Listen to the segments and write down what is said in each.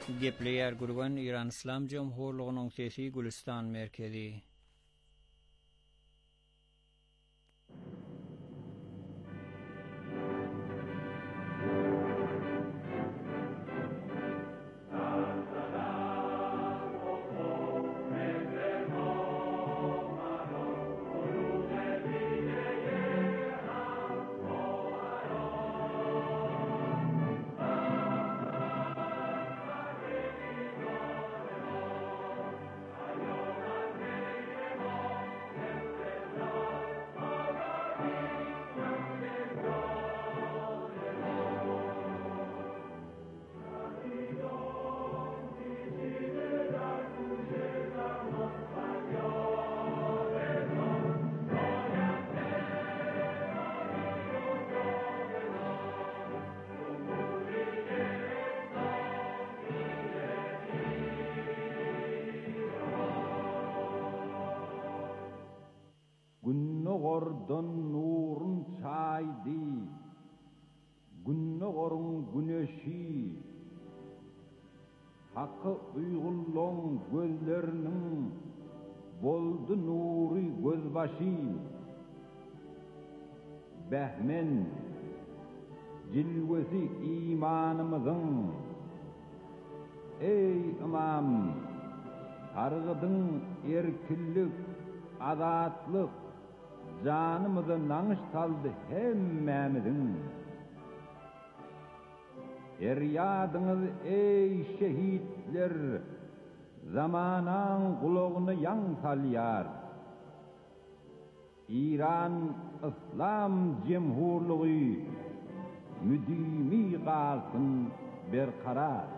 Gepleyer gurgan İran İslam Cumhurluğu'nun sesi Gülistan merkezi. Günnogordan nurun çaydı, günnogorun güneşi, hakkı uygulluğun gözlerinin boldu nuri gözbaşı. Behmen, cilvesi imanımızın, ey imam, targıdın erkillik, azatlık, canımızı nanış saldı hemmemizin. Feryadınız ey şehitler, zamanan kulağını yan salyar. İran İslam Cumhurluğu müdimi kalsın berkarar.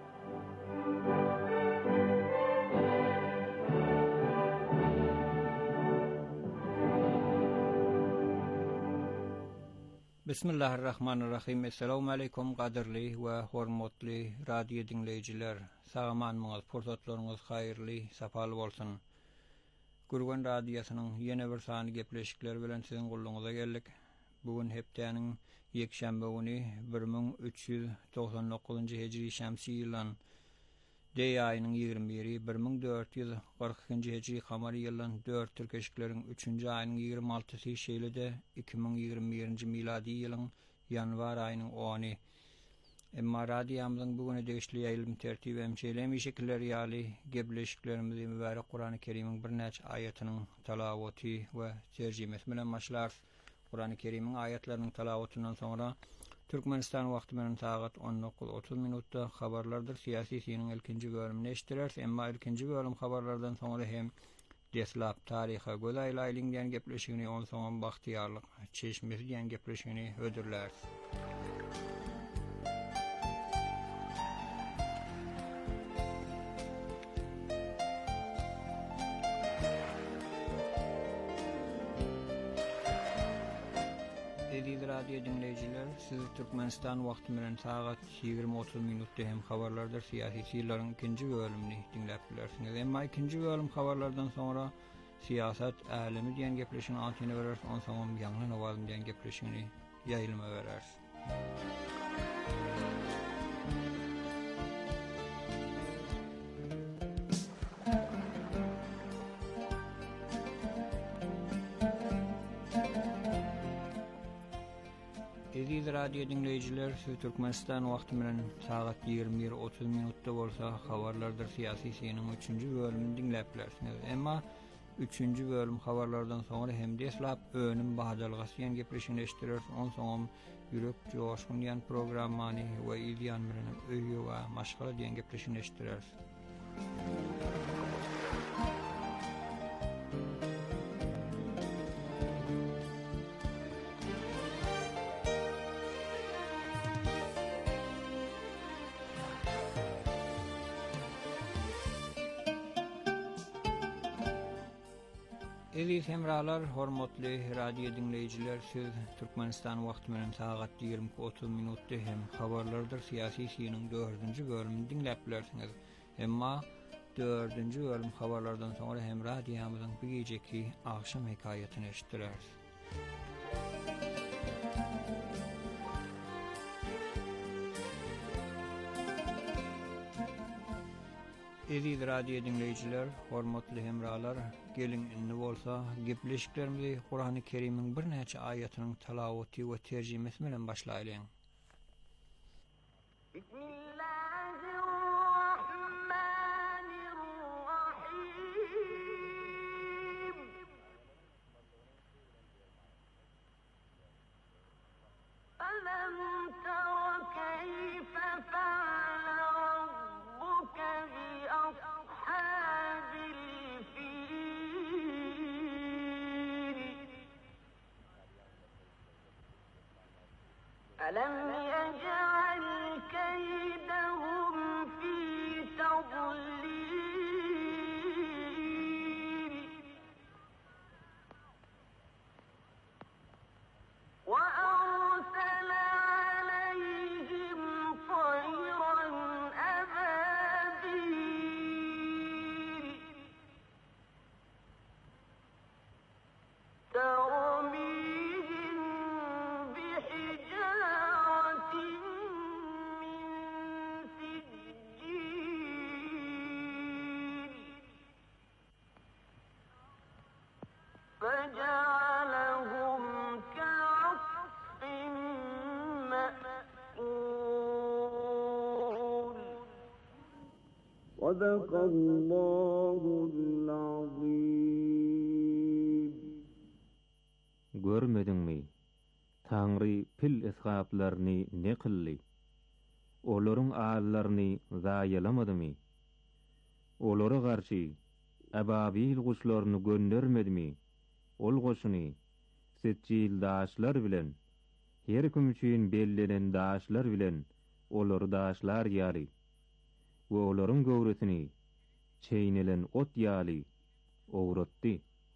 Bismillahirrahmanirrahim. Assalamu alaikum qadirli we hormatly radio dinleyijiler. Sagamanlygyňyz, pursatlaryňyz haýyrly, sapaly bolsun. Gurgan radiosynyň ýene bir sany gepleşikler bilen siziň gulluňyza geldik. Bugün hepdeniň ýekşembe güni 1399-njy hejri şämsi ýylyň Dey aýynyň 21-i 1442-nji hejri kamary ýylyň 4 türkeşikleriň 3-nji aýynyň 26-sy şeýlede 2021-nji miladi ýylyň ýanwar aýynyň 10-y. Emma radiýamyzyň bugüne degişli ýaýlym tertibi hemşeýlemi şekilleri ýaly gepleşiklerimizi mübarek Kur'an-ı Kerim'iň bir näçe aýatynyň talawaty we terjimesi bilen başlar. Kur'an-ı Kerim'iň aýatlarynyň talawatyndan soňra Türkmenistan wagty bilen saat 19:30 minutda habarlardyr. Siyasi siniň ilkinji bölümini eşitdiler. Emma ilkinji bölüm habarlardan soňra hem deslap taryha göz aýlaýlyň diýen gepleşigini on soňam bagtyarlyk çeşmesi diýen gepleşigini ödürler. Aziz radio dinleyijiler, siz Türkmenistan wagty bilen saat 20:30 minutda hem habarlardyr. Siyasi siylaryň ikinji bölümini dinläp bilersiňiz. Emma ikinji bölüm habarlardan soňra siyasat alemi diýen gepleşigini antyna berer, on soňam ýangy nawazym diýen gepleşigini ýaýylma berer. Aziz radio dinleyijiler, Türkmenistan wagty bilen saat 21:30 minutda bolsa habarlardyr. Siyasi siniň 3-nji bölümini dinläp bilersiňiz. Emma 3-nji bölüm habarlardan soňra hem deslap önüm bahadalgasy ýen gepleşigini eşitdiler. On soňam ýürek joşgun ýen programmany we ýan bilen öýü we maşgala diýen gepleşigini eşitdiler. Aziz hemralar, hormatly radio dinleyijiler, siz Türkmenistan wagty bilen saat 20:30 minutda hem habarlardyr. Siyasi siniň 4-nji bölümini dinläp bilersiňiz. Emma 4-nji bölüm habarlardan soňra hem radiýamyzyň bu gejeki akşam hekaýatyny eşitdiler. Eziz radio dinleyijiler, hormatly hemralar, gelin inni bolsa, gepleşiklerimizi Kur'an-ı Kerim'in bir näçe aýatynyň talawaty we terjimesi bilen başlaýlyň. ألم يجعل كيدهم في تضليل وأرسل عليهم طيرا أبابيل ترميهم بحجارة من سجيل فجعلهم كعصف مأكول صدق الله العظيم. Görmediňmi? Taňry pil esgaplarny ne kılly? Olaryň ağallaryny zaýalamadymy? Olara garşy ababil guşlaryny göndermedimi? Ol goşuny setçil daşlar bilen, her kim üçin bellenen daşlar bilen olary daşlar ýaly. We olaryň gowresini çeýnelen ot ýaly owratdy.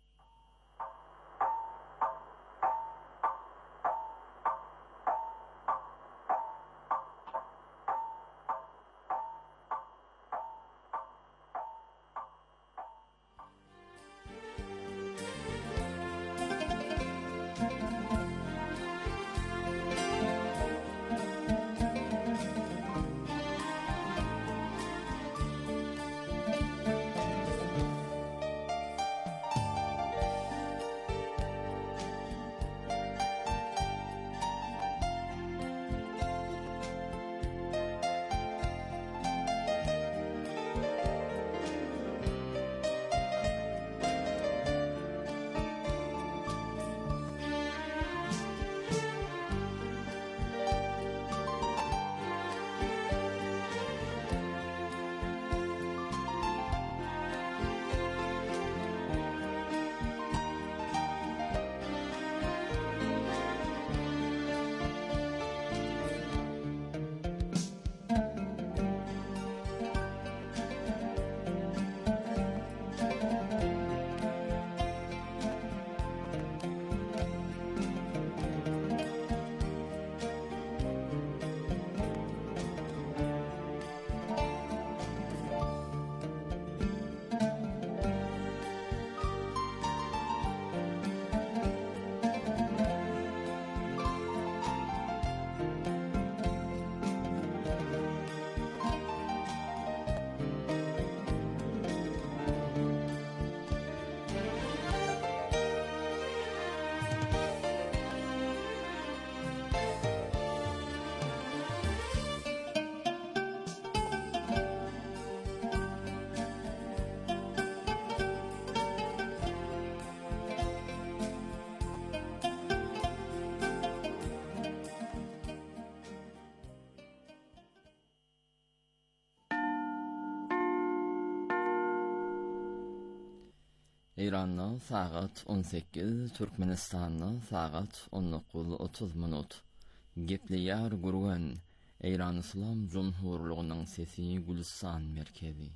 İran'da saat 18, Türkmenistan'da saat 19:30 minut. Gepliyar gurgan İran İslam Cumhurluğu'nun sesi Gülistan merkezi.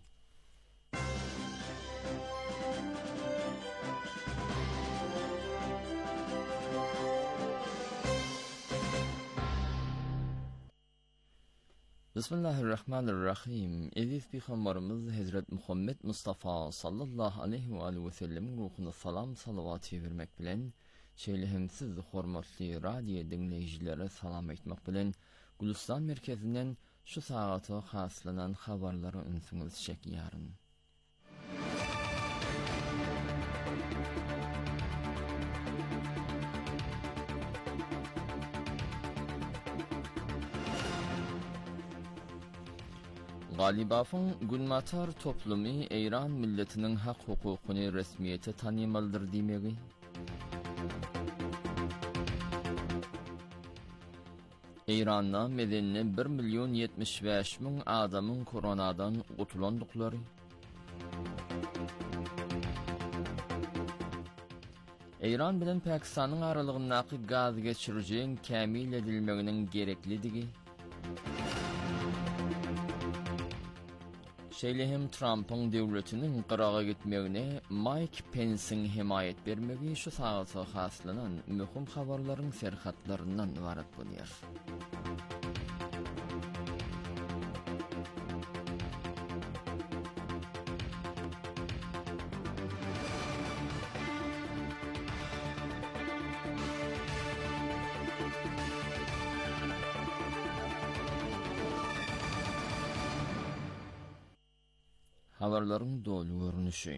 Bismillahirrahmanirrahim. Aziz Peygamberimiz Hazret Muhammed Mustafa sallallahu aleyhi ve sellem ruhuna salam salavatı vermek bilen, şeýlehimsiz hormatly radio dinleýijilere salam etmek bilen, Gülistan merkezinden şu sagata haslanan habarlary ünsüňiz şekýäryn. Galibafın Günmatar toplumy Eýran milletiniň hak hukukyny resmiýete tanymaldyr diýmegi. Eýranda medeni 1.075.000 adamyň koronadan gutulandyklary. Eýran bilen Pakistanyň aralygyndaky gaz geçirjeň kämil edilmeginiň gereklidigi. Şeýlehem Trump'ın döwletiniň Iraga gitmegine Mike Pence'iň himayet bermegi şu sagata haslanan möhüm habarlaryň serhatlaryndan ibaret bolýar. Habarlaryň dolu görnüşi.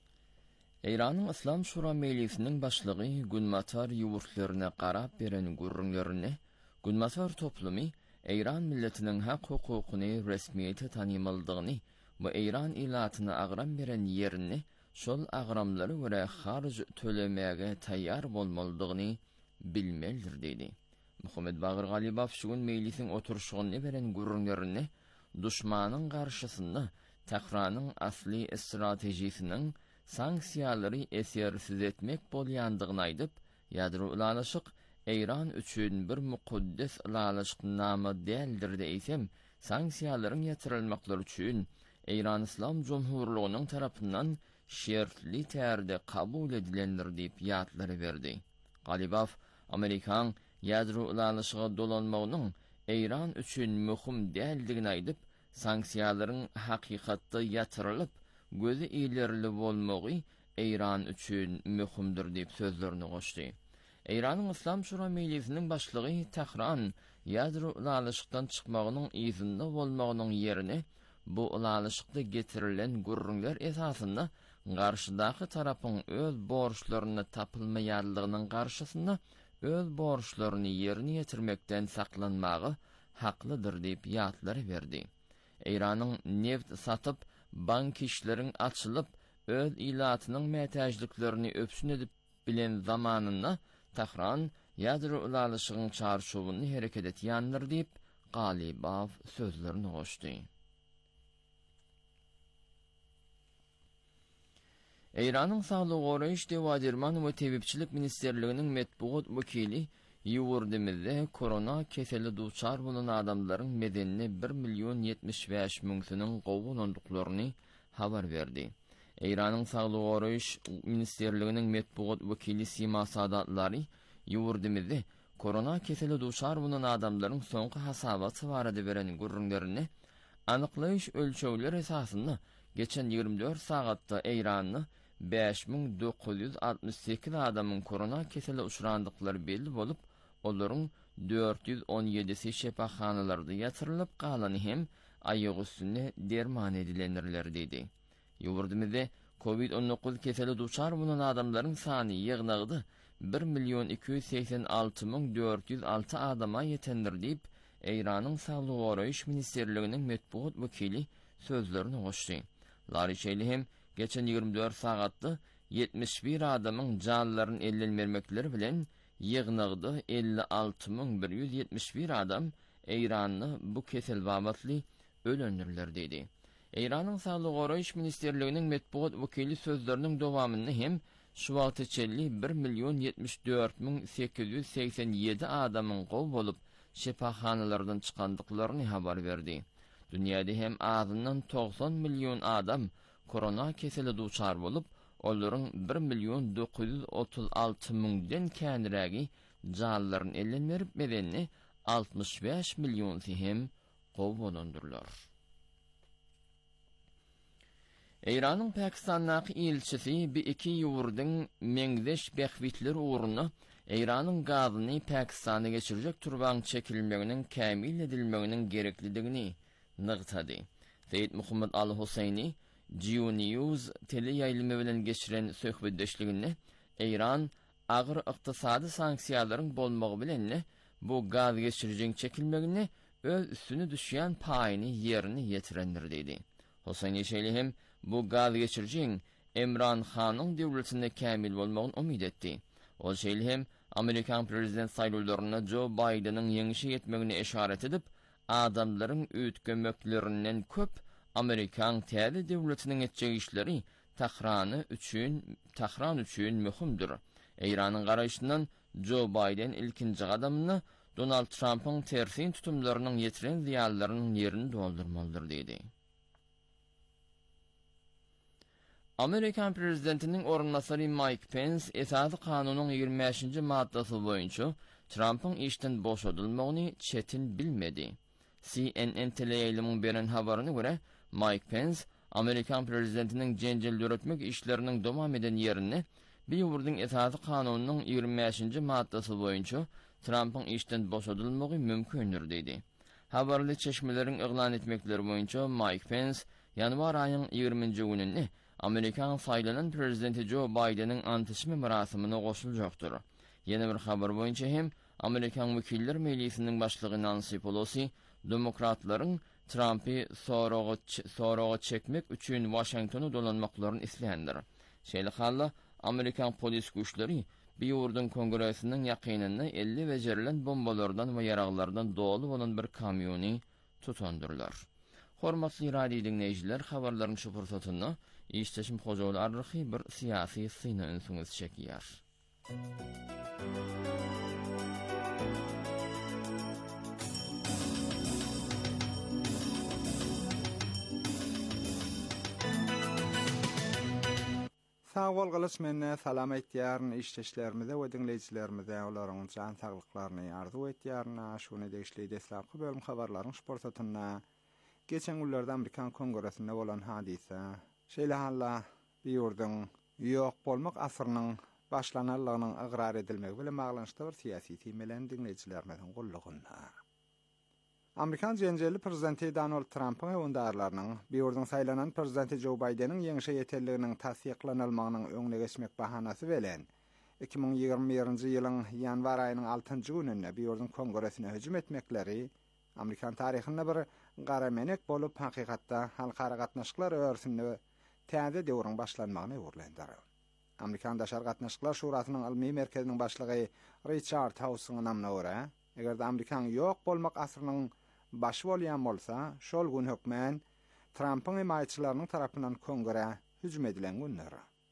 Eýranyň Islam Şura Mejlisiniň başlygy Günmatar ýurtlaryna garap beren gürrüňlerini Günmatar toplumy Eýran milletiniň hak hukukyny resmiýete tanymaldygyny we Eýran ilatyna agram beren ýerini şol agramlary görä harj tölemäge taýýar bolmalydygyny bilmeldir diýdi. Muhammed Bagir Galibaf şugun mejlisiň oturşygyny beren gürrüňlerini duşmanyň garşysynda Tehranyň asly stratejisiniň sanksiýalary esersiz etmek bolýandygyny aýdyp, ýadro ulanyşyk Eýran üçin bir mukaddes ulanyşyk nama däldir diýsem, sanksiýalaryň ýetirilmekligi üçin Eýran Islam Jumhurlygynyň tarapyndan şertli tärde kabul edilendir diýip ýatlary berdi. Galibaf Amerikan ýadro ulanyşyga dolanmagynyň Eýran üçin möhüm däldigini aýdyp, sanksiýalaryň hakykatda ýatyrylyp, gözi ilerli bolmagy Eýran üçin möhümdir diýip sözlerini goşdy. Eýranyň Islam Şura Mejlisiniň başlygy Tehran ýadro ulanyşykdan çykmagynyň izinde bolmagynyň ýerine bu ulanyşykda getirilen gürrüňler esasynda garşydaky tarapyň öz borçlaryny tapylmaýanlygynyň garşysynda öz borçlaryny ýerine ýetirmekden saklanmagy haklydyr diýip ýatlary berdi. Eýranyň neft satyp, bank işleriň açylyp, öz ilatynyň mätäjliklerini öpsün edip bilen zamanynda Tehran ýadro ulanyşygyň çarşuwyny hereket etýändir diýip Galibaf sözlerini goşdy. Eýranyň Saglyk goraýyş dewadirman we tebipçilik ministerliginiň metbuat wekili ýurdymyzda korona keseli duçar bolan adamlaryň medenini 1.075.000 gowulandyklaryny habar berdi. Eýranyň Saglyk goraýyş ministerliginiň metbuat wekili Sima Sadatlary ýurdymyzda korona keseli duçar bolan adamlaryň soňky hasabaty barada beren gürrüňlerini anyklaýyş ölçegleri esasynda geçen 24 sagatda Eýranyň 5.968 adamyň korona keseli uçrandyklary belli bolup, olaryň 417-si şepaxanalarda ýatyrylyp, galany hem aýyg üstüne derman edilenlerler diýdi. Ýurdymyzda COVID-19 keseli duçar bolan adamlaryň sany ýygnagdy 1.286.406 adama ýetendir diýip Eýranyň Saglyk goraýyş ministerliginiň metbuat wekili sözlerini goşdy. Lary Şeýlehem geçen 24 sagatda 71 adamyň janlaryny ellenmermekleri bilen ýygnagdy 56.171 adam Eýranyny bu kesel babatly ölendirler diýdi. Eýranyň Saglyk goraýyş ministerliginiň metbuat wekili sözleriniň dowamyny hem şu wagt içeli 1.074.887 adamyň gow bolup şepaxanalardan çykandyklaryny habar berdi. Dünýäde hem azyndan 90 million adam korona keseli duçar bolup, olaryň 1.936.000-den kändirägi janlaryny ellenmerip medenini 65 million hem gow bolandyrlar. Eýranyň Pakistandaky elçisi bir iki ýurdyň meňzeş behwitleri uğruna Eýranyň gazyny Pakistana geçirjek turban çekilmeginiň kämil edilmeginiň gereklidigini nıgtadı. Seyit Muhammed Al-Huseyni News teleyayılımı bilen geçiren söhbetdeşliginde İran ağır iqtisadi sanksiyaların bolmagy bilen bu gaz geçiricin çekilmegini öz üstüne düşýän paýyny ýerine ýetirendir dedi. Huseyni şeýle bu gaz geçiricin Imran Khanyň döwletinde kämil bolmagyny umyt etdi. Ol şeýle Amerikan prezident saýlawlaryna Joe Biden'ın ýeňişi ýetmegine işaret edip, adamlaryň öýtgemeklerininden köp Amerikan täze döwletiniň etjek işleri Tahran üçin mühimdir. İran'ın garaýşyndan Joe Biden ilkinji adamyny Donald Trump'ın tersin tutumlarynyň ýetiren ziýanlarynyň ýerini doldurmalydyr dedi. Amerikan prezidentiniň orunmasary Mike Pence esasy kanunyň 25-nji maddasy boýunça Trump'ın işden boşadylmagyny çetin bilmedi. CNN teleýaýlymyň beren habaryna görä, Mike Pence Amerikan prezidentiniň jenjel ýöretmek işleriniň dowam eden ýerini bir ýurdun esasy kanunynyň 25-nji maddasy boýunça Trump'ın işden boşadylmagy mümkindir dedi. Habarly çeşmeleriň eglan etmekleri boýunça Mike Pence ýanwar aýynyň 20-nji gününde Amerikan saýlanan prezidenti Joe Biden'ın antysmy merasimine goşuljakdyr. Ýene bir habar boýunça hem Amerikan Wekiller Meclisiniň başlygy Nancy Pelosi demokratlaryň Trump'y soraga çekmek üçin Washingtony dolanmaklaryny isleýändir. Şeýle halla Amerikan polis güýçleri bir ýurdun kongresiniň ýakynyny 50 bejerilen bombalardan we ýaraglardan dolu bolan bir kamyony tutandyrlar. Hormatly radio dinleýijiler, habarlaryň şu fursatyny işleşim hojaly arryhy bir syýasy syna öňüňiz çekýär. Sağ bolgalyş menne salam etýärni işleşlerimize we dinleýijilerimize olaryň jan saglyklaryny arzu etýärna şuny degişli desapky bölüm habarlaryň şportatyna geçen günlerde Amerikan Kongresinde bolan hadise şeýle halla bir ýurdun ýok bolmak asyrynyň başlanarlygynyň ygrar edilmegi bilen baglanşyk bir syýasy temelen dinleýijilerimizin gullugyna. Amerikan jenjeli prezidenti Donald Trump'ın öňdarlarynyň bir ýurdun saýlanan prezidenti Joe Biden'ın ýeňişe ýeterliginiň tasdiklanylmagynyň öňüne geçmek bahanasy bilen 2021-nji ýylyň ýanwar aýynyň 6-njy gününde bir ýurdun kongresine hüjüm etmekleri Amerikan taryhyna bir gara menek bolup hakykatda halkara gatnaşyklar örsünde täze döwrüň başlanmagyny öwrlendir. Amerikan Daşar Gatnaşyklar Şurasynyň ilmi merkeziniň başlygy Richard House'yň namyna görä, eger Amerikan ýok bolmak asyrynyň baş bolýan bolsa, şol gün hökmen Trump'ın himayçylarynyň tarapyndan kongre hüjüm edilen günler.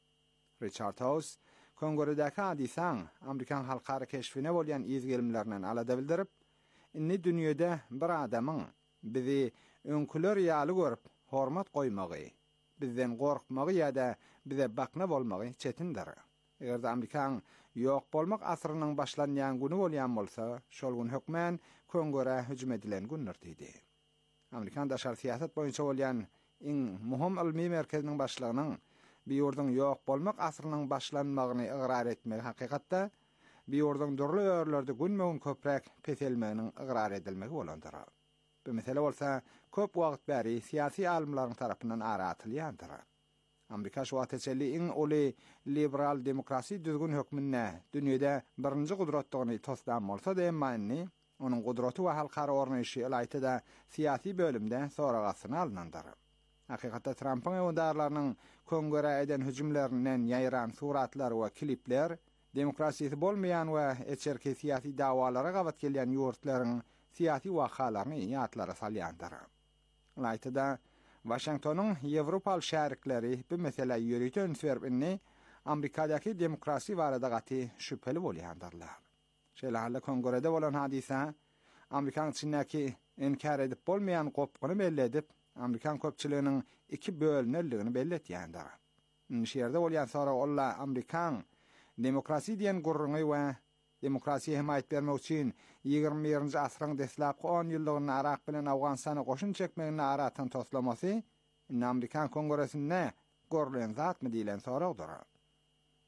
Richard House, kongredäki hadisaň Amerikan halkara keşfine bolýan izgelimlerinden alada bildirip, inni dünýede bir adamyň bizi öňküler ýaly görüp hormat goýmagy, bizden gorkmagy ýa-da bize bakna bolmagy çetindir. Eger Amerikan ýok bolmak asyrynyň başlanýan güni bolýan bolsa, şol gün hökmen kongre hüjüm edilen günler diýdi. Amerikan daşary siýasat boýunça bolýan iň muhim ilmi merkeziniň başlygynyň bir ýurdun ýok bolmak asyrynyň başlanmagyny ygrar etmegi hakykatda bir ýurdun durly örlerde günmegin köprek peselmeginiň ygrar edilmegi bolandyr. Bu mesele bolsa köp wagt bäri siýasy alimlaryň tarapyndan aratylýandyr. Amerika şu ateşeli iň uly liberal demokrasi düzgün hökmünde dünýede birinji gudratdygyny tosdan bolsa da emmanni onuň gudraty we halkara ornaşy ýalytyda siýasy bölümde soragasyny alynandyr. Hakykatda Trump'ın öňdarlarynyň kongre eden hüjümlerinden ýaýran suratlar we klipler demokrasiyeti bolmayan we eçerki siýasy dawalara gabat gelýän ýurtlaryň siýasy wakalaryny ýatlara salýandyr. Ýalytyda Washington'un Ýewropal şärikleri bu mesele ýürüten sebäpini Amerikadaky demokrasi barada gaty şüpheli bolýandyrlar. Şeýle halla kongrede bolan hadise Amerikan içindäki inkar edip bolmayan gopguny belli edip Amerikan köpçiliginiň iki bölünelligini belli etýändir. Şeýerde bolýan sonra olla Amerikan demokrasi diýen gurruňy we demokrasiýa himayet bermek üçin 21-nji asyryň deslapky 10 ýyllygyny Irak bilen Awganystany goşun çekmegini aratan toslamasy Amerikan kongresinde görülen zatmy diýilen soragdyr.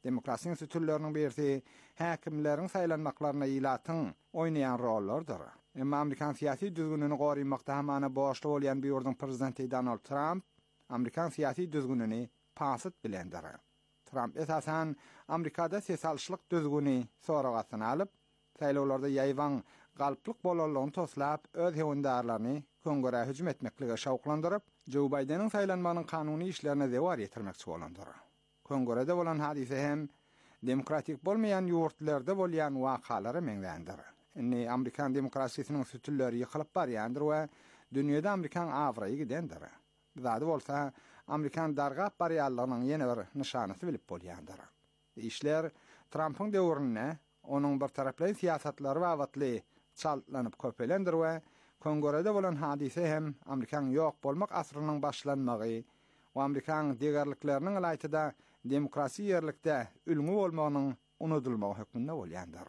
Demokrasiýanyň türleriniň birisi häkimleriň saýlanmaklaryna ýylatyň oýnaýan rollardyr. Emma Amerikan siyasi düzgününü gorumakda hamana boşlu bolýan bir ýurdun prezidenti Donald Trump Amerikan siyasi düzgününü pasit bilendir. Trump esasen Amerikada sesalşylyk düzgüni soragatyny alyp, saýlawlarda ýaýwan galplyk bolanlaryny toslap, öz hewendarlaryny Kongresa hüjüm etmeklige şawklandyryp, Joe Biden'in saýlanmanyň kanuny işlerine dewar ýetirmekçi bolandyr. Kongresa bolan hadise hem demokratik bolmayan ýurtlarda bolýan wakalary meňdendir. Inni Amerikan demokrasiýasynyň sütülleri ýykylyp barýandyr we dünýede Amerikan awraýy gidendir. Zady bolsa Amerikan dargap barýarlygynyň ýene bir nyşanysy bilip bolýandyr. İşler Trump'yň döwrüne onuň bir taraply siýasatlary wagtly çallanyp köpelendir we Kongresa bolan hadise hem Amerikan ýok bolmak asrynyň başlanmagy we Amerikan degerlikleriniň aýtyda demokrasi ýerlikde ülgü bolmagynyň unutulmagy hökmünde bolýandyr.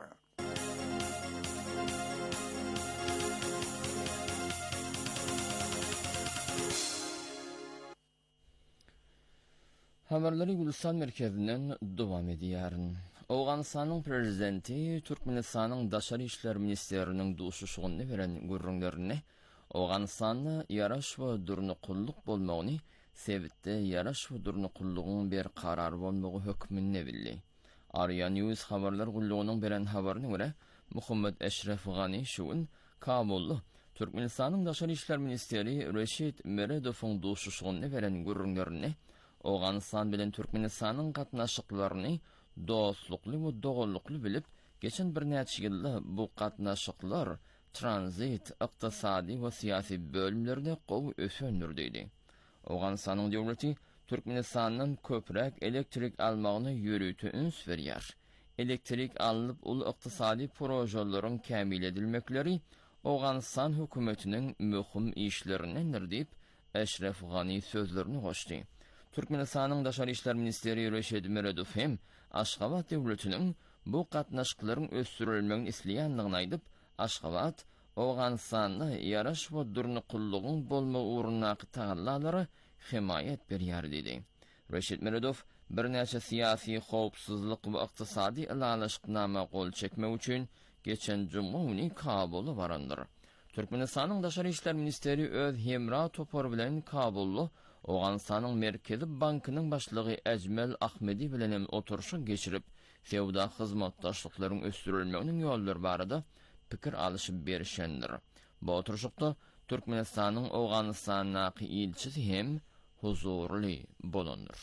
Haberleri Gülistan merkezinden devam edýär. Awganystanyň prezidenti Türkmenistanyň daşary işler ministeriniň duşuşygyny beren gürrüňlerini Awganystanyň ýaraş we durnuqullyk bolmagyny sebitde ýaraş we durnuqullygyň bir karar bolmagy hökmünde bildi. Arya News haberler gullugynyň beren haberini görä Muhammed Eşref Gani şuun Kabully Türkmenistanyň daşary işler ministeri Reşit Meredowyň duşuşygyny beren gürrüňlerini Awganystan bilen Türkmenistanyň gatnaşyklaryny dostlukly we dogallukly bilip, geçen bir näçe ýylda bu gatnaşyklar transit, ykdysady we syýasy bölümlerde gowy ösündirdi. Awganystanyň döwleti Türkmenistanyň köprek elektrik almagyny ýürütü üns berýär. Elektrik alyp ul ykdysady projelerin kämil edilmekleri Awganystan hökümetiniň möhüm işlerindendir diýip Eşref Gani sözlerini goşdy. Türkmenistanyň daşary işler ministeri Reşit Meredow hem Aşgabat döwletiniň bu gatnaşyklaryň ösdürilmegini isleýändigini aýdyp, Aşgabat Awganystanyň ýaraş we durnuqullygyň bolma uğrundaky tagallalary himayet berýär dedi. Reşit Meredow bir näçe syýasy howpsuzlyk we ykdysady ilalaşyknama gol çekmek üçin geçen juma güni Kabul'a barandyr. Türkmenistanyň daşary işler ministeri öz hemra topar bilen Kabul'ly Awganystanyň Merkezi Bankynyň başlygy Ejmel Ahmedi bilen oturuşy geçirip, fewda hyzmatdaşlyklaryň ösdürilmeginiň ýollary barada pikir alyşyp berişendir. Bu oturuşykda Türkmenistanyň Awganystanyň ilçisi hem huzurly bolandyr.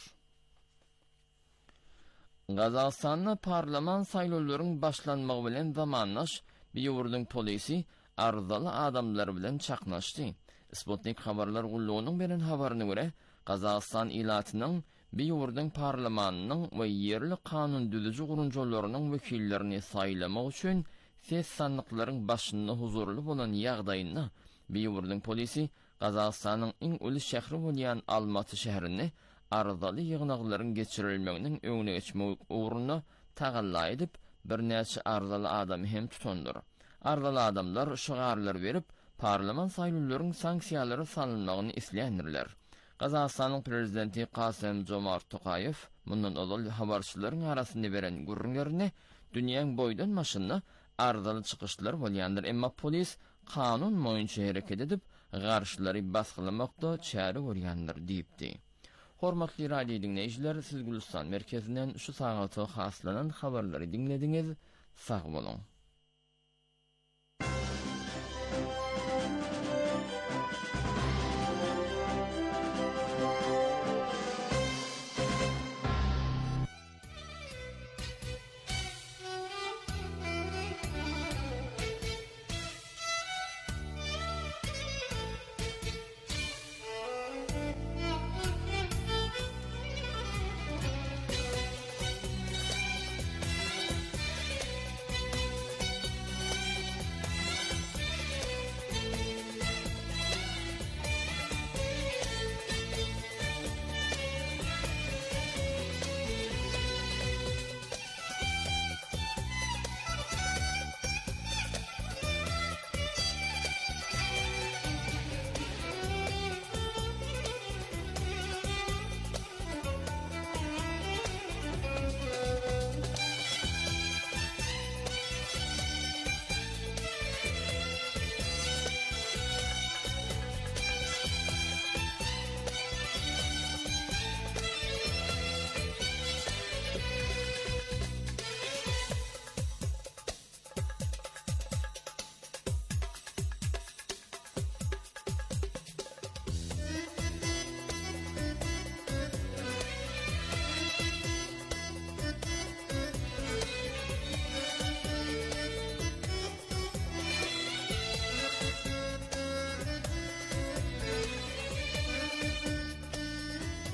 Gazagystanyň parlament saýlawlarynyň başlanmagy bilen zamanlaş bir ýurdun polisi arzaly adamlar bilen çaknaşdy. Sputnik haberler gullugynyň beren haberini görä, Gazagistan ilatynyň bir ýurdun parlamentanyň we ýerli kanun düzüji gurunjalarynyň wekillerini saýlamak üçin ses sandyklaryň başynda huzurly bolan ýagdaýyna bir ýurdun polisi Gazagistanyň iň uly şähri bolýan Almaty şäherini arzaly ýygnaklaryň geçirilmeginiň öňüne geçmek uğruna tagalla edip bir näçe arzaly adamy hem tutandyr. Arzaly adamlar şygarlar berip parlament saýlawlarynyň sanksiýalary salynmagyny isleýändirler. Gazagystanyň prezidenti Kasym Jomart Tokayew mundan ozal habarçylaryň arasynda beren gürrüňlerini dünýäň boýdan maşyny arzaly çykyşlar bolýandyr, emma polis kanun boýunça hereket edip garşylary basgylamakda çäre görýändir diýipdi. Hormatly radio dinleýijiler, siz Gülistan merkezinden şu sagaty haslanan habarlary dinlediňiz. Sag bolun.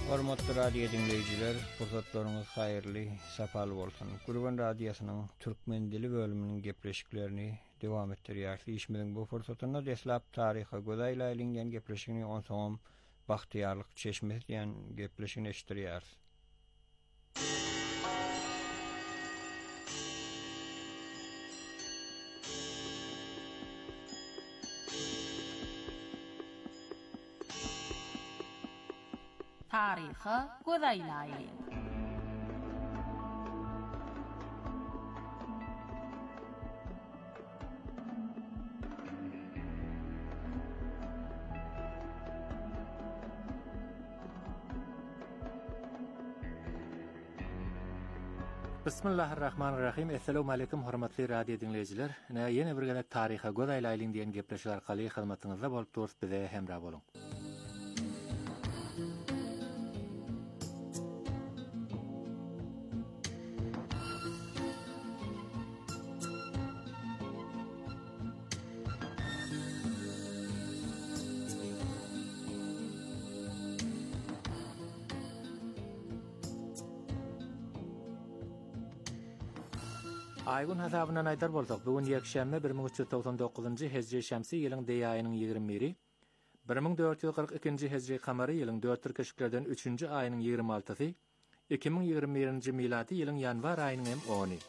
Hormatly radio dinleyijiler, pursatlaryňyz haýyrly, sapaly bolsun. Gurban radiosynyň türkmen dili bölüminiň gepleşiklerini dowam etdirýär. Işmediň bu fursatyna deslap taryha godaýla ilingen gepleşigini onsoňam bagtyarlyk çeşmesi diýen gepleşigini eşitdirýär. Taryha godaýlaýy. Bismillahirrahmanirrahim. Assalamu alaykum hormatly radio dinleyijiler. Ýene bir gene taryha godaýlaýyň diýen gepleşik arkaly hyzmatyňyzda bolup durýar, bize hemra boluň. Aýgyn hasabyndan aýdar bolsak, bugun ýekşäme 1399-njy hejri şämsi ýylyň deý aýynyň 21-i, 1442-nji hejri kamary ýylyň 4 türkeşiklerden 3-nji aýynyň 26-sy, 2021-nji miladi ýylyň ýanwar aýynyň hem 10-y.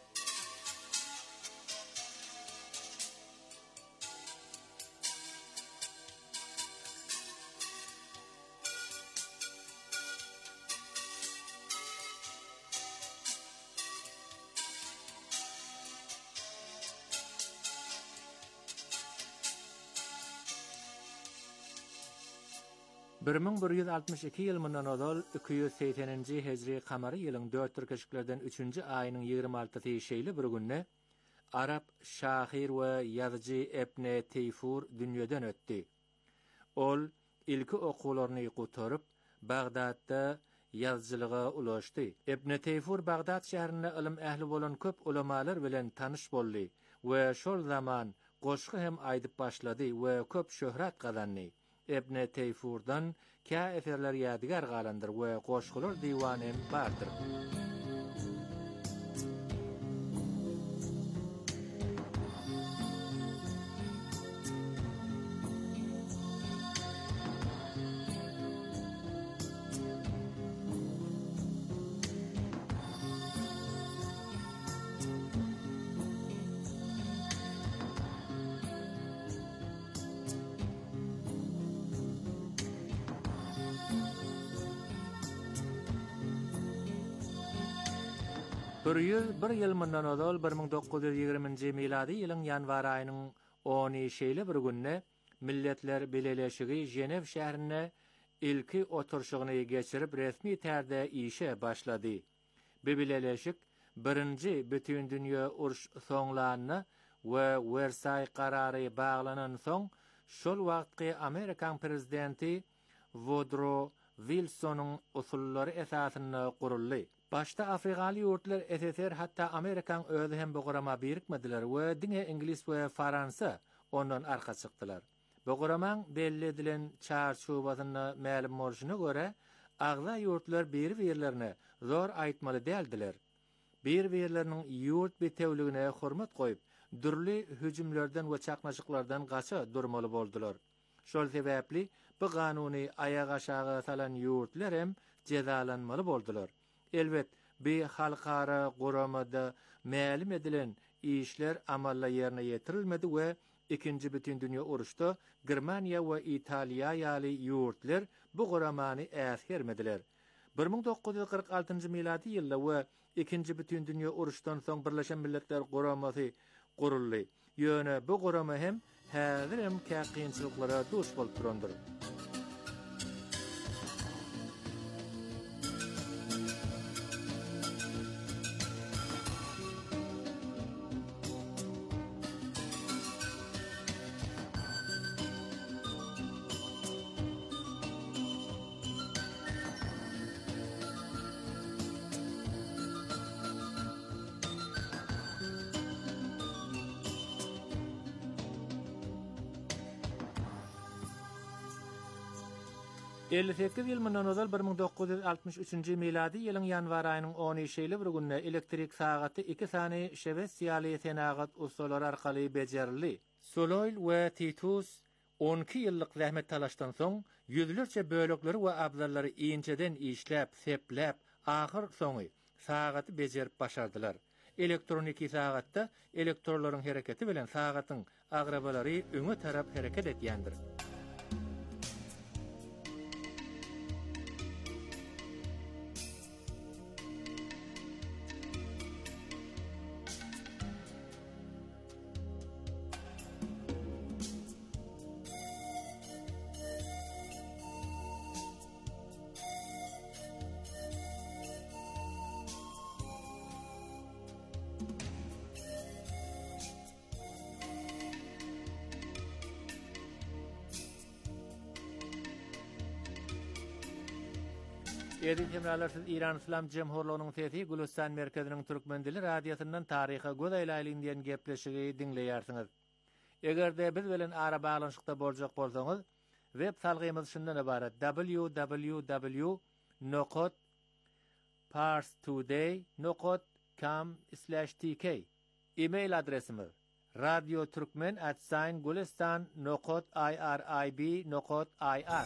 Birmin 162 ýylyndan odal 280-nji hejri kamary ýylyň 4 türkeşiklerden 3-nji aýynyň 26-sy şeýle bir günne Arap şahyr we ýazyjy Ibn Teyfur dünýeden ötdi. Ol ilki okularyny gutaryp Bagdadda ýazyjylyga ulaşdy. Ibn Teyfur Bagdad şäherinde ilim ähli bolan köp ulamalar bilen tanyş boldy we şol zaman goşgy hem aýdyp başlady we köp şöhret gazandy. Ibn Teyfurdan kä eserler ýadygar galandyr we goşgular diwan hem bardyr. Bir ýyl mundan odal 1920-nji miladi ýylyň ýanwar aýynyň 10-y şeýle bir günne Milletler Beleleşigi Ženew şäherine ilki oturşugyny geçirip resmi tärde işe başlady. Bu beleleşik birinji bütün dünýä uruş soňlanyny we Versay karary baglanan soň şol wagtky Amerikan prezidenti Woodrow Wilsonyň usullary esasyny guruldy. Başta Afrikaly ýurtlar SSR hatda Amerikan özü hem bu gurama birikmediler we diňe Ingilis we Fransa ondan arka çykdylar. Bu guramaň belli edilen çarşubasyny ma'lum bolşuny göre agza ýurtlar bir-birlerine zor aýtmaly däldiler. Bir-birleriniň ýurt betewligine hormat goýup, dürli hüjümlerden we çaknaşyklardan gaça durmaly boldular. Şol sebäpli bu ganuny aýaga aşağı salan ýurtlar hem jezalanmaly boldular. Elbet, bir halkara guramada ma'lum edilen işler amalla yerine yetirilmedi we ikinji bütün dünýä uruşda Germaniýa we Italiýa ýaly ýurtlar bu guramany äsgermediler. 1946-njy miladi ýylda we ikinji bütün dünýä uruşdan soň Birleşen Milletler Guramasy guruldy. Ýöne bu gurama hem häzir hem kynçylyklara duş bolup durandyr. 58 ýyl mundan ozal 1963-nji miladi ýylyň ýanwar aýynyň 10-şeýli bir günde elektrik sagaty 2 sany Şwesiýaly senagat usulary arkaly bejerildi. Soloil we Titus 12 ýyllyk zähmet talaşdan soň ýüzlerçe bölekleri we abzallary iňçeden işläp, sepläp, ahyr soňy sagaty bejerip başardylar. Elektroniki sagatda elektrolaryň hereketi bilen sagatyň agrabalary öňe tarap hereket etýändir. Edin temralarsiz İran İslam Cemhurluğu'nun sesi Gülistan Merkezinin Türkmen Dili Radyosu'ndan tariha gözeýläýin diýen gepleşigi dinleýärsiňiz. Egerde biz bilen ara bağlanşykda boljak bolsaňyz, web salgymyz şundan ibaret: www.parstoday.com/tk. E-mail adresimiz radioturkmen@gulistan.irib.ir.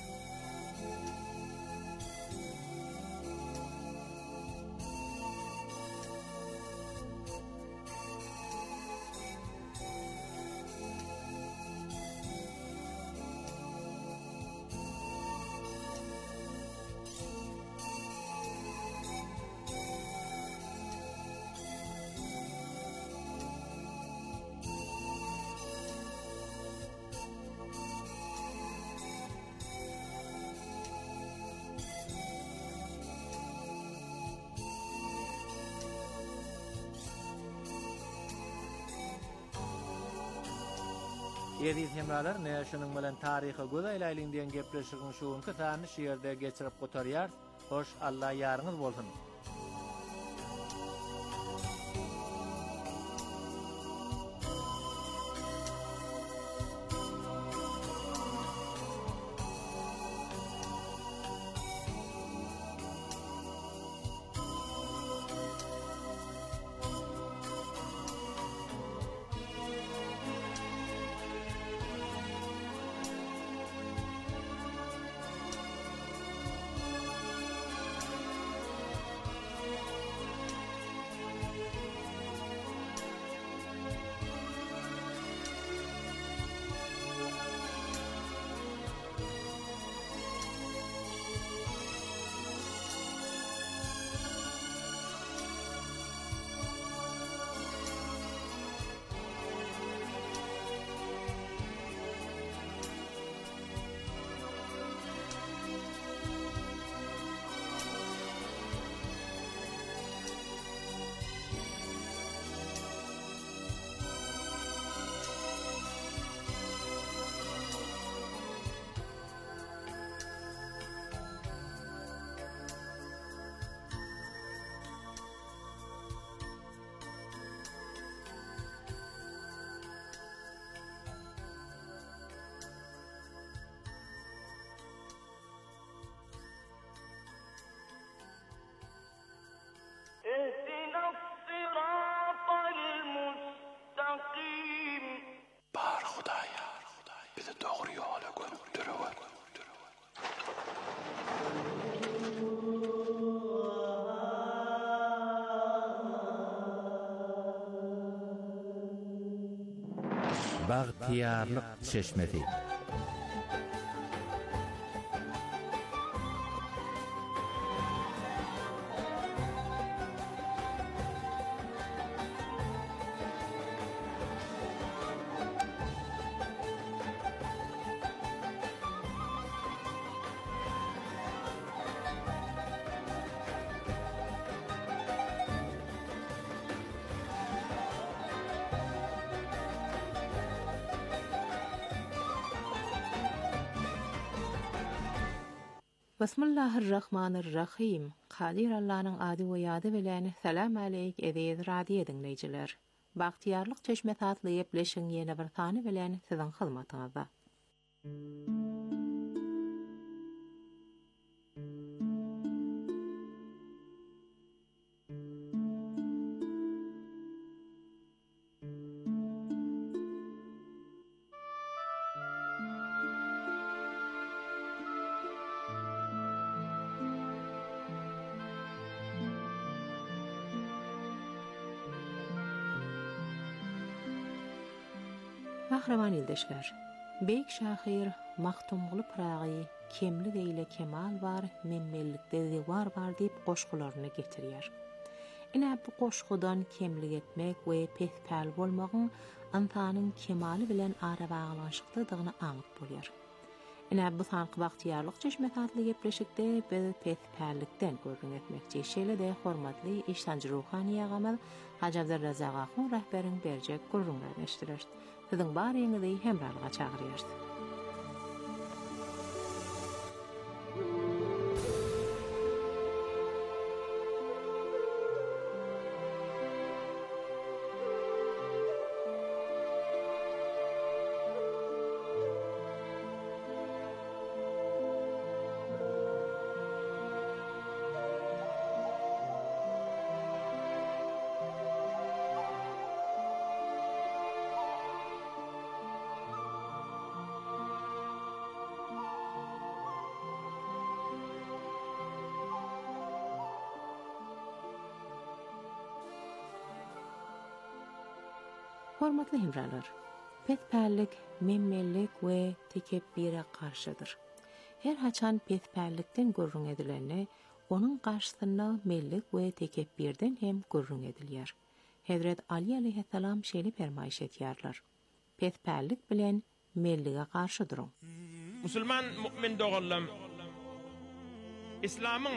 Ýedi hemralar näşiniň bilen taryhy gözeýläýin diýen gepleşigin şuňky sany şeýerde geçirip gotarýar. Hoş Allah ýaryňyz bolsun. Bagtiyarlyk çeşmesi. Bismillahirrahmanirrahim. Qadir Allah'ın adı ve yadı bilen salam aleyk edeyiz radiyo dinleyiciler. Bagtiyarlyk çeşmesi adlı ýepleşiň ýene bir sany bilen siziň hyzmatyňyzda. Kahraman ildeşler, Beyik şahir Mahtumgulu Pırağy, kemli deyle kemal var, memmellikde de var deyip goşgularını getirýär. Ine bu goşgudan kemlik etmek we pethpal bolmagyn antanyň kemali bilen ara baglanşyklydygyny aňyp bolýar. Ine bu sanky wagtýarlyk çeşmek adly gepleşikde biz pethpallikden görgün etmekçi şeýle de hormatly iştanjy ruhany ýagamal Hacı Abdurrazak Ahun rahberin berjek gurrunlaryny eşdirer. Siziň baryňyzy hemralga çagyrýar. Hormatly hemralar, petpärlik, memmellik we tekebbire karşıdır. Her haçan petpärlikden gurrun edileni, onun karşısına mellik we tekebbirden hem gurrun edilýär. Hazret Ali aleyhisselam şeýle fermaýş etýärler. Petpärlik bilen mellige karşı durun. Musulman mümin doğullam, İslam'ın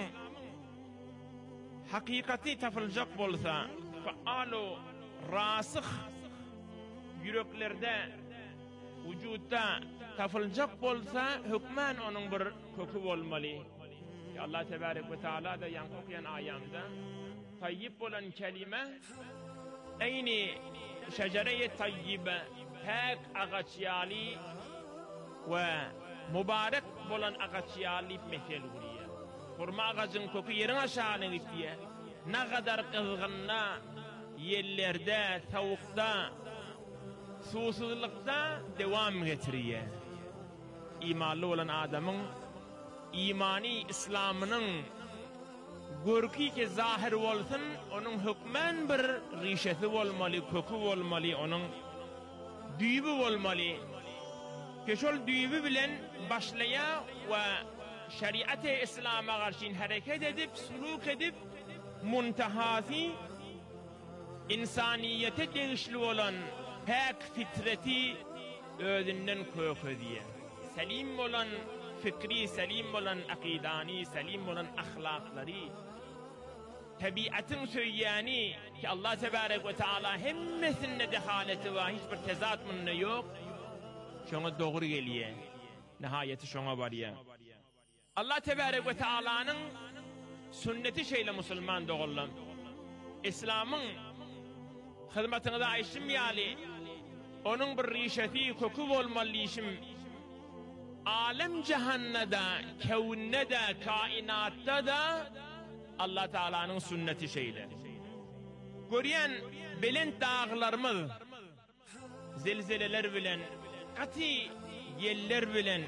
hakikati tafıljak bolsa, faalu rasıh yüreklerde, vücutta tafıljak bolsa, hükmen onun bir kökü bolmaly. Allah tebarek ve taala da yan okuyan ayamda tayyib bolan kelime eyni şecere-i tayyibe pek ağaçyali ve mübarek bolan ağaçyali mehel guriye. Hurma ağacın kökü yerin aşağına gittiye. Ne kadar kızgınna yerlerde, tavukta, susuzlukta devam getiriye. İmanlı olan adamın imani İslam'ının görki ki zahir olsun, onun hükmen bir rişesi olmalı, kökü olmalı, onun düğümü olmalı. Keşol düğümü bilen başlaya ve şeriat-ı İslam'a karşı hareket edip, suluk edip, muntahası insaniyete değişli olan pek fitreti özünden kökü diye. Selim olan fikri, selim olan akidani, selim olan ahlakları, tabiatın söyyani ki Allah tebarek ve teala hemmesinde dehaleti var, hiçbir tezat mınne yok. Şuna doğru geliye, nihayeti şuna varya. Allah tebarek ve teala'nın sünneti şeyle Müslüman doğullam. İslam'ın hizmetine de ayşim yali, onun bir rişeti kökü olmalı işim. Alem cehannede, kevnede, kainatta da Allah Teala'nın sünneti şeyle. Görüyen belent dağlarımız, zelzeleler bilen, kati yeller bilen,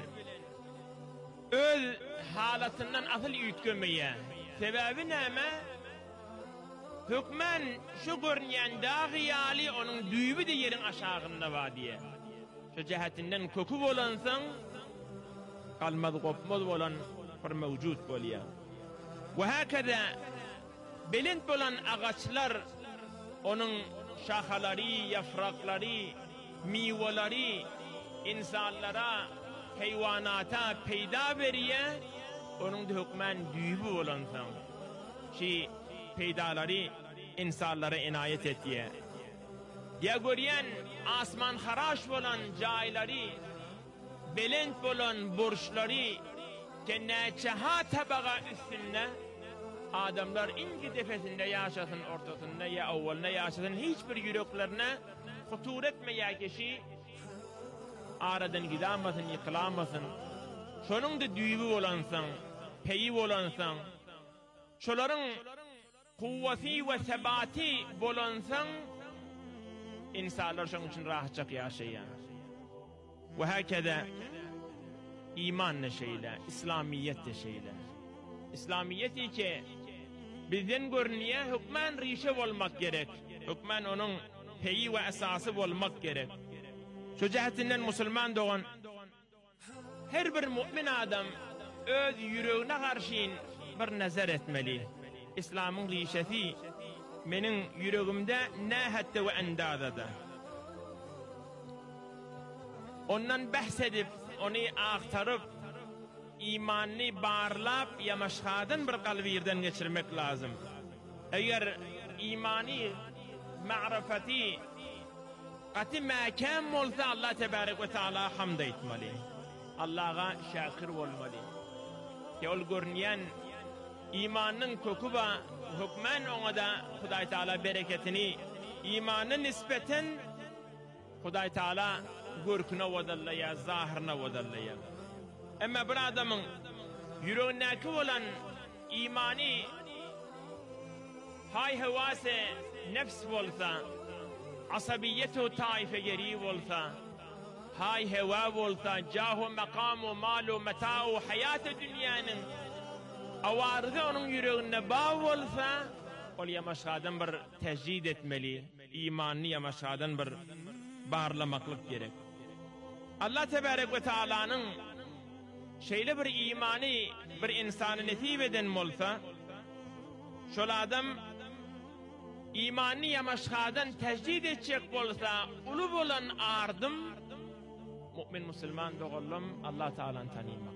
öz halatından asıl ütkömeye. Sebebi neyme? Hükmen şu görünen dağ yali onun düğümü de yerin aşağında var diye. Şu cihetinden kökü olansın, kalmadı kopmadı olan bir mevcut bolya. Ve hakeza belent olan ağaçlar onun şahaları, yaprakları, meyveleri insanlara, hayvanata peyda veriye, onun da hükmen düğümü olansın. Ki peydaları insanlara inayet etiye. Ya görüyen asman haraş olan cayları, belent olan burçları, cenneçeha tabağa üstünde adamlar ingi defesinde yaşasın, ortasında ya avvalına yaşasın, hiçbir yüreklerine hutur etmeye kişi aradan gidamasın, yıkılamasın. Şunun da düğümü olansın, peyi olansın, şuların kuvveti ve sebati bolansın, insanlar şunun için rahatça yaşayan. Ve hakeza iman ne şeyle, İslamiyet de şeyle. İslamiyeti ki bizden görünüye hükmen rişe olmak gerek. Hükmen onun peyi ve esası olmak gerek. Şu cehetinden musulman doğan her bir mümin adam öz yüreğine karşıyın bir nazar etmeli. İslam'ın rişeti menin yüreğimde nâhette ve endâdada. Ondan bahsedip, onu aktarıp, imanını bağırlap, yamaşkadan bir kalbirden geçirmek lazım. Eğer imani, ma'rifeti, qati mâkâm olsa Allah Tebarek ve Teala hamd etmeli. Allah'a şakir olmalı. Ki ol görünyen imanın kokuba hükmen ona da Huday Teala bereketini imanın nispeten Huday Teala görküne vadallaya, zahirine vadallaya. Ama bir adamın yüreğindeki olan imani hay hevası nefs olsa, asabiyetu taife geri olsa, hay heva olsa, cahu makamu malu meta'u hayatı dünyanın avardı onun yüreğinde bağ olsa, ol yamaşkadan bir tecrid etmeli, imanını yamaşkadan bir bağırlamaklık gerek. Allah Tebarek ve Teala'nın şeyle bir imani bir insanı nesip eden olsa, şol adam imanını yamaşkadan tecrid edecek olsa, ulu olan ardım, mümin musulman doğullum Allah Teala'nı tanımak.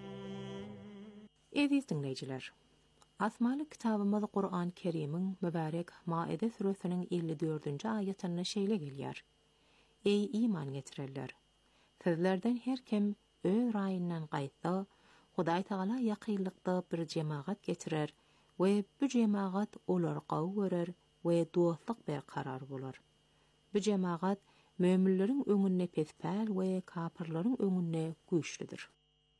Aziz dinleyiciler, Asmalı kitabımız Kur'an-ı Kerim'in mübarek Maide suresinin 54. ayetine şeýle gelýär. Ey iman getirenler! Sizlerden her kim öz raýyndan gaýtsa, Hudaý Taala ýakynlykda bir jemaat getirer we bu jemaat olar gawy görer we dostlyk berkarar bolar. Bu jemaat möminleriň öňünde pespäl we kafirlaryň öňünde güýçlidir.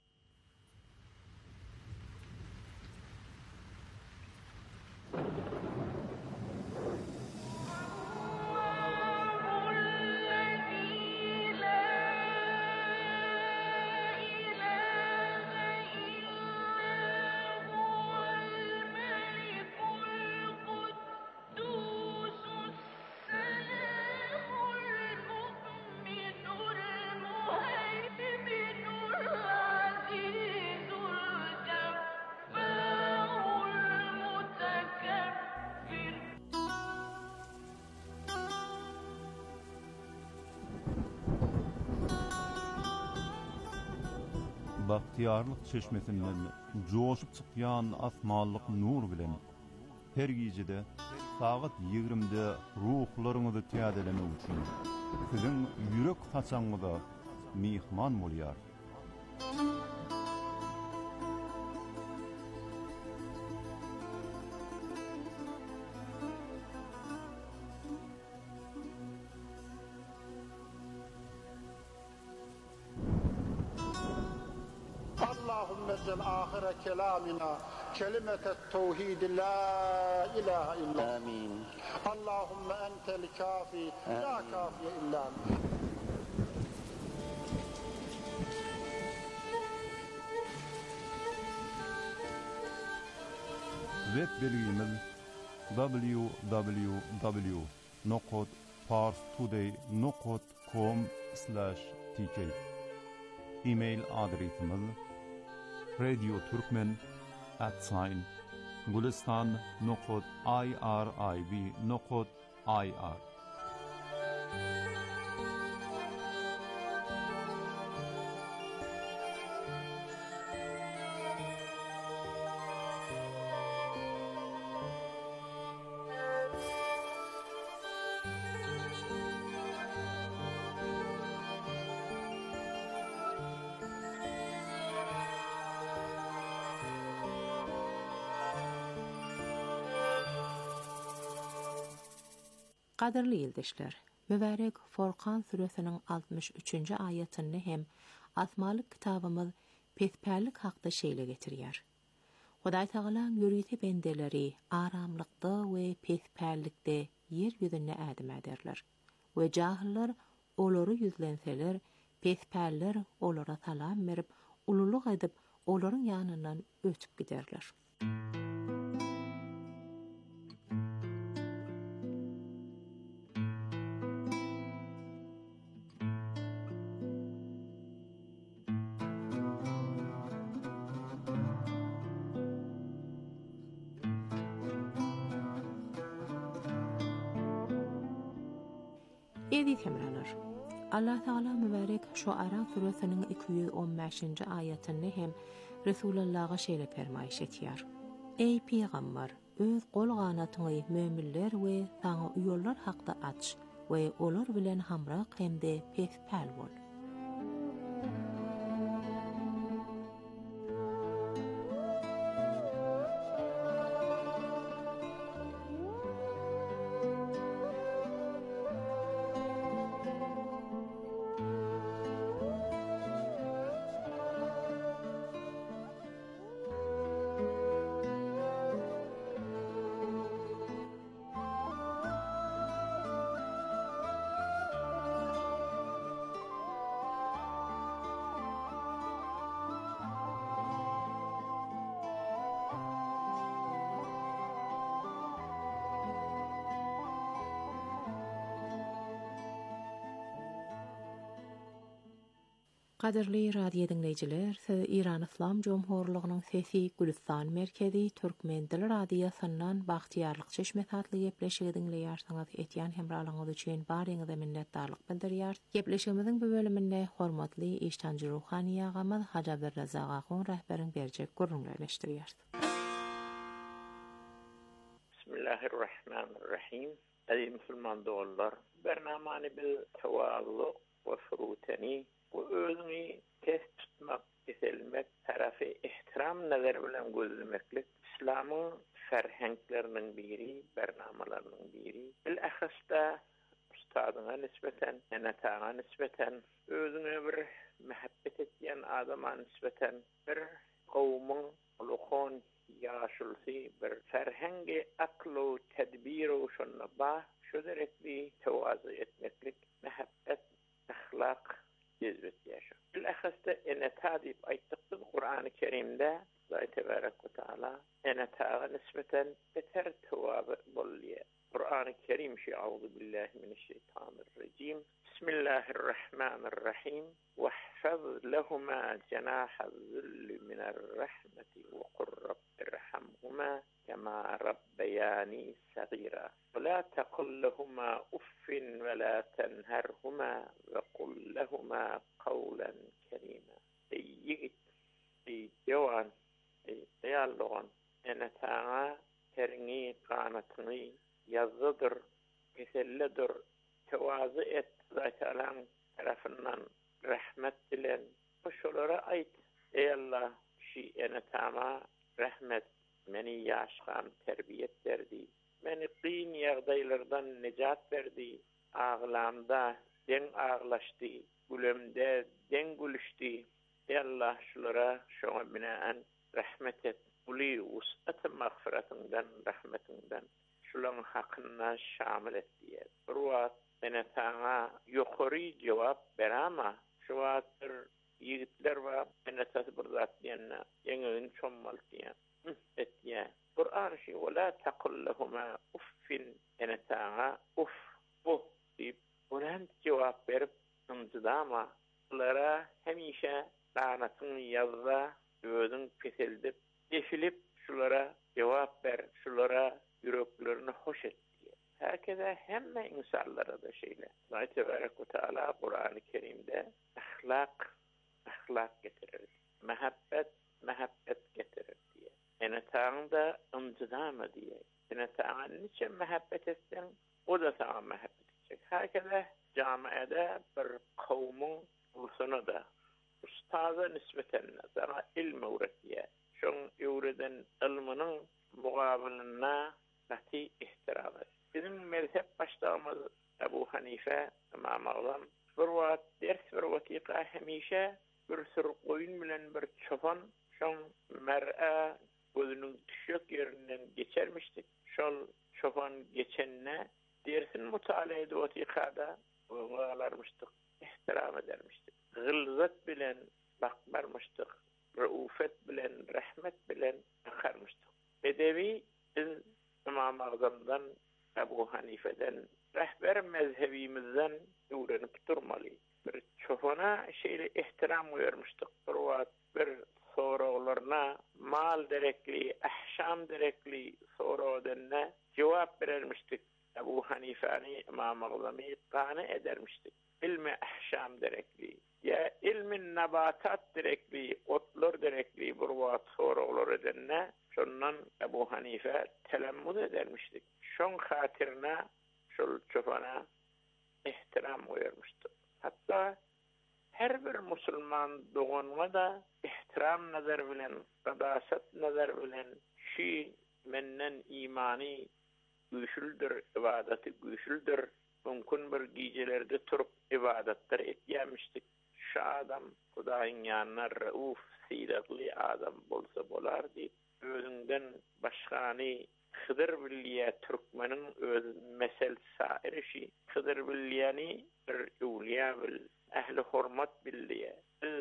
Bahtiyarlyk çeşmesinden joşup çykýan asmanlyk nur bilen her gecede saat 20'de ruhlaryňyzy täzelemek üçin siziň ýürek haçaňyza mihman bolýar. اللهم اجعل آخر كلامنا كلمة التوحيد لا إله إلا آمين. اللهم أنت الكافي لا كافي إلا أنت. Web belgimiz www.parstoday.com/tk. E-mail adresimiz radioturkmen@gulistan.irib.ir. Qadirli ýoldaşlar, mübarek Furqan suresiniň 63-nji aýatyny hem asmaly kitabymyz pespälik hakda şeýle getirýär. Hudaý Taala ýürüýti bendeleri aramlykda we pespälikde yer ýüzüne ädim ederler. We jahillar olary ýüzlenseler, pespäller olara salam berip, ululuk edip, olaryň ýanyndan ötüp giderler. Edi temranlar. Allah Teala mübarek Şuara suresinin 215. ayetinde hem Resulullah'a şeýle fermaýş etýär. Ey peýgamber, öz gol ganatyňy möminler we saňa uýurlar hakda aç we olar bilen hamrak hemde pespäl bol. Qadirli radio dinleyijiler, siz İran İslam Jomhurlygynyň Sesi Gülistan merkezi Türkmen dili radiosynyň bagtyarlyk çeşme tatly gepleşigi dinleýärsiňiz. Etýän hemralygyňyz üçin baryňyza minnetdarlyk bildirýär. Gepleşigimiziň bu bölüminde hormatly iştanjy ruhani agamy Haji Abdurrazzaq agyň rahberiň berjek görüňleşdirýär. Bismillahirrahmanirrahim. Ey Müslüman do'stlar, bernamany bil tawallu we furutani bu özüni test tutmak, keselmek, tarafı ihtiram nazar bilen gözlemeklik İslam'ın ferhenklerinin biri, bernamalarının biri. Bil-ahasta ustadyna nispeten, enatağa nispeten, özüne bir mehabbet etýän adama nispeten, bir kowmyň ulukon yaşulsi, bir ferhengi aklu, tedbiru şonna bah, şu derekli tevazu etmeklik, mehabbet, ahlak, cezbetýär. Bil-ahasta enata diýip aýtdyk biz Qur'an-ı Kerimde Allah tebarek ve taala enatağa nispeten beter tewaby bolýar. Qur'an-ı Kerim Euzu billahi mineşşeytanirracim. Bismillahirrahmanirrahim. Wahfaz lahumā cenâhaz-zulli mine'r-rahmeti ve qur rabbirhamhumā kemâ rabbayâni sagîrâ. Ve lâ taqul lahumā uffin ve lâ tenherhumā ve qul lahumā qawlan kerîmâ. Ey yigit, ey jawan, ey ýallygan, enatağa terňi qanatyny yazıdır, kesellidir, tevazu et, Zat-ı tarafından rahmet dilen, şolara ait, ey Allah, şi enatama rahmet, meni yaşkan terbiyet verdi, meni qîn ýagdaýlardan necat verdi, ağlamda den ağlaşdy, gülemde den gülüşdi, ey Allah, şolara şoňa binaen rahmet et, uli wus'at mağfiratinden, rahmetinden, şulan hakkına şamil et diye. Ruat enatağa yukarı cevap berama. Şu atır yigitler var enatası bir zat diyenle yeğenin çommal diyen. Et diye. Kur'an şey ve la taqul lahuma uffin enatağa uff bu deyip ulan cevap verip ıntıdama. Bunlara hemişe lanatın yazda özün peseldip defilip şulara cevap ver, şulara yüreklerini hoş et diye. Herkese hemme insanlara da şeyle. Allah Tebarek ve Teala Kur'an-ı Kerim'de ahlak getirir. Mehabbet getirir diye. Enetağın da ıncıdama diye. Enetağın niçin mehabbet etsen o da sana mehabbet edecek. Herkese camiada bir kavmun ulusuna da ustaza nispeten sana ilm öğretiye. Şun öğreden ilminin mugabilina nati ihtiramı. Bizim mezhep başlığımız Ebu Hanife, İmam Azam, bir vakiqa hemişe bir sür koyun bilen bir çoban, şun mer'a gözünün düşük yerinden geçermiştik. Şol çoban geçenine dersin mutala edi vakiqada ağlarmıştık, ihtiram edermiştik. Gılzat bilen bakmarmıştık, raufet bilen, rahmet bilen akarmıştık. Bedevi biz İmam Azam'dan, Ebu Hanife'den, rehber mezhebimizden öğrenip durmalı. Bir çofana şeyle ihtiram vermiştik. Bir sorularına mal derekli, ahşam derekli sorularına cevap vermiştik. Ebu Hanife'ni İmam Azami kâne edermiştik. İlmi ahşam derekli, ya ilmin nabatat derekli, otlar derekli burvat sorular edenne, şondan Ebu Hanife telemmud edermiştik. Şon hatirine, şol çofana ihtiram koyarmıştı. Hatta her bir Müslüman doğanına da ihtiram nazar bilen, qadasat nazar bilen, şi menden imani güçlüdür, ibadeti güçlüdür. Mümkün bir gecelerdə turup ibadetler etýärmişdik. Şu adam Hudaýyň ýanyna rauf, siragly adam bolsa bolar diýip özünden başgany Hıdır bilýä türkmeniň öz mesel sairişi. Hıdır bilýäni bir ewliýa bil, ähli hormat bilýä.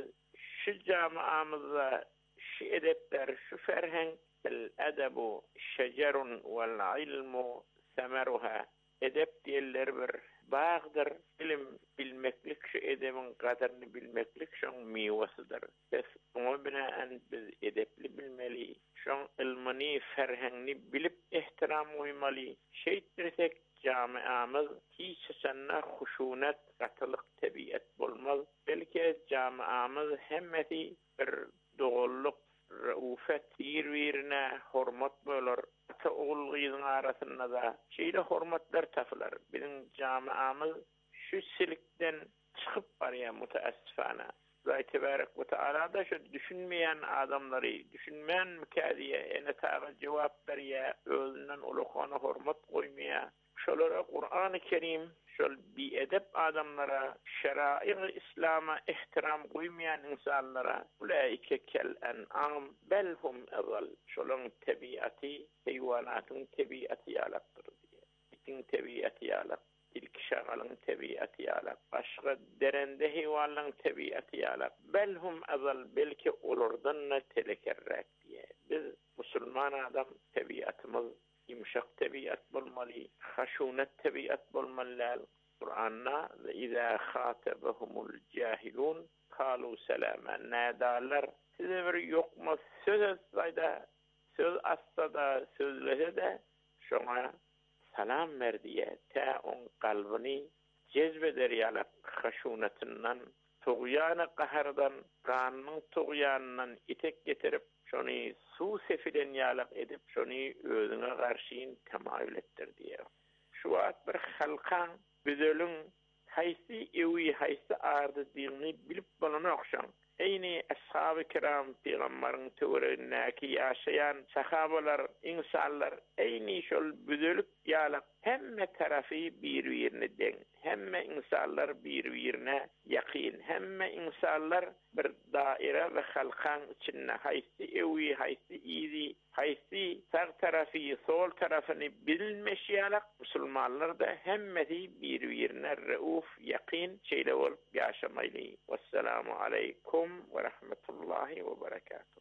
Şu jamaamyzda şu edepler, şu ferheng, el-edebu şecerun vel-ilmu semeruha. Edep diýerler bir bağdır. Ilim bilmeklik, şu edebiň gadaryny bilmeklik şoň miwasydyr. Biz oňa binaen biz edepli bilmeli, şoň ilmini, ferhengni bilip ihtiram goýmaly. Şeýtdirsek jamiamyz hiç sanna huşunat, gatylyk tabiat bolmaz. Belki jamiamyz hemmeti bir dogullyk, raufet, bir-birine hormat bolar. Ata oğul gyzyň arasynda da şeýle hormatlar tapylar. Bizim jamiamyz şu silikden çıkıp barýar mutaassifana. Allah tebarek ve taala da şu düşünmeyen adamları, düşünmeyen mükadiye ene tağa cevap berýär, özünden ulukana hormat goýmaýar. Şolara Kur'an-ı Kerim şol biedep adamlara, şerai İslam'a ihtiram goýmayan insanlara, ulaike kel en'am bel hum azal. Şolun tabiaty, hayvanatın tabiaty ýalapdyr diýär. Bitin tabiaty ýalap, ilki şagalyň tabiaty ýalap, başga derende haywanlaryň tabiaty ýalap. Bel hum azal, belki olardan telekerrek diýär. Biz musulman adam tabiatymyz yumşak tabiat bolmaly, haşunat tabiat bolmaly. Kur'an'na ve izâ khâtebehumul cahilun kâlu selâmen. Nâdâlar size bir yokma söz etsayda, söz assada, sözlese de şoňa salam berdiye, ta on kalbini cezbeder ýalap haşunatyndan, tuğyana qahardan, qanyň tuğyanyndan itek getirip şonu su sefilen ýalap edip şonu özüne garşy tamayül ettir diýer. Şu wagt bir halkan bizölüň haýsy ewi haýsy ardy diňi bilip bolana okşan. Eyni ashab-ı kiram peýgamberiň töwerenäki ýaşaýan sahabalar, insanlar eyni şol büzölük ýalap hemme tarafy bir-birine deň. Hemme insanlar bir-birine ýakyn. Hemme insanlar bir daire ve halkan içinde haýsy ewi, haýsy izi, haýsy sağ tarafy, sol tarafyny bilmeşýärler. Musulmanlar da hemmesi bir-birine rauf, ýakyn şeýle bolup ýaşamaly. Vesselamu aleykum ve rahmetullahi ve berekatuh.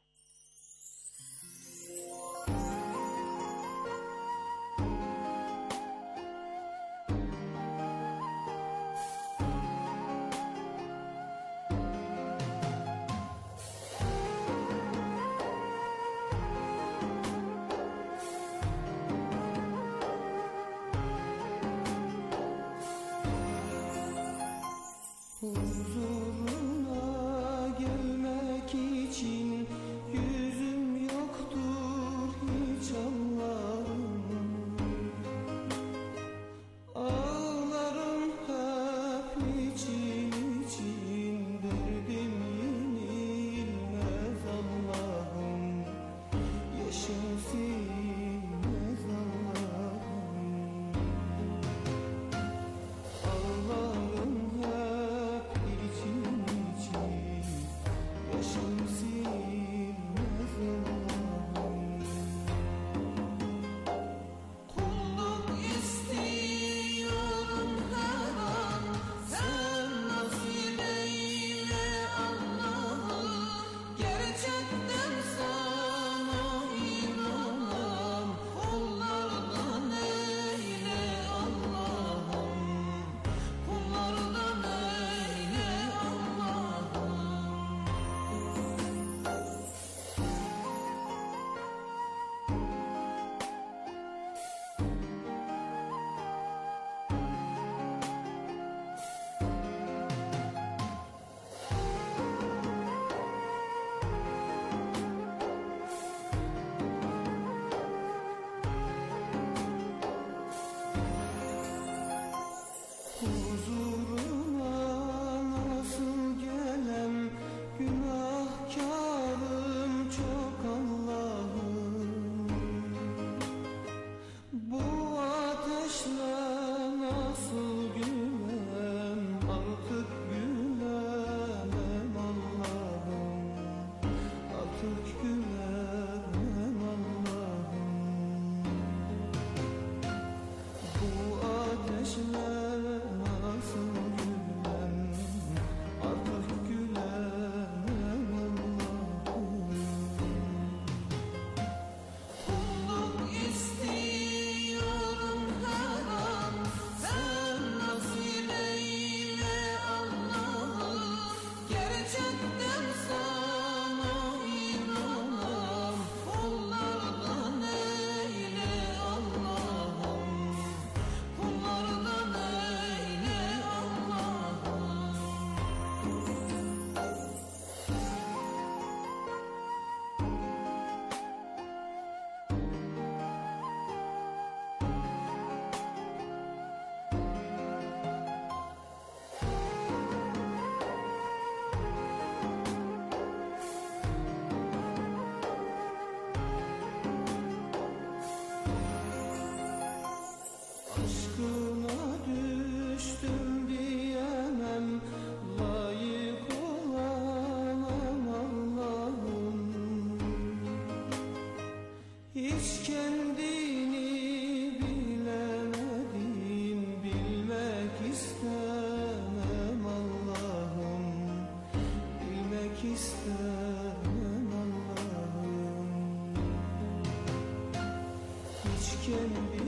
Huzuruna gelmek için yüzüm yoktur. kendini bilemedim, bilmek istemem Allah'ım, bilmek istemem Allah'ım. Hiç kendini